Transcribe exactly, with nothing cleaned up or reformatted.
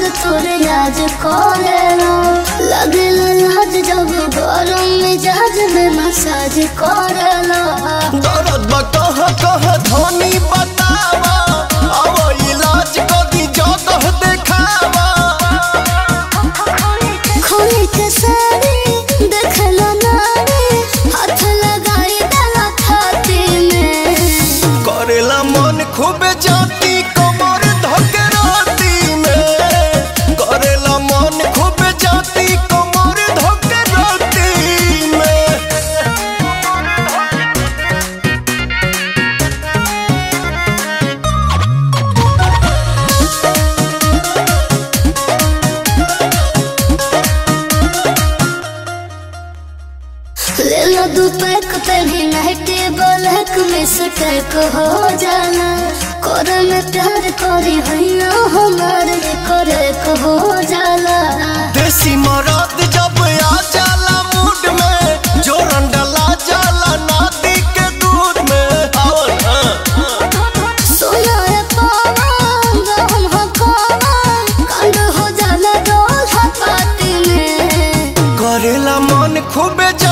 तोरे याद करेला लगे लाज जब गरम मिजाज में मसाज करेला दर्द बा कहाँ कहाँ धनी बतावा अब इलाज कदी जगह देखावा खोली के सारी देखला नारी हाथ लगाई डाला छाती में करेला मन खूब जाती कमर धके राती में करेला मन खूब जाती कमर धके राती में लेला दू पैक तभी नाइटे ब्लैक में सटक हो जाना कर में प्यार करी भैया हमारे करे हो जाला देसी मरद जब आ जाला मूड में जोरन डला जाला नाती के दूध में आओ ना सोना रे पावन हम हकावन कांड हो जाला डोल पाती में करेला मन खूब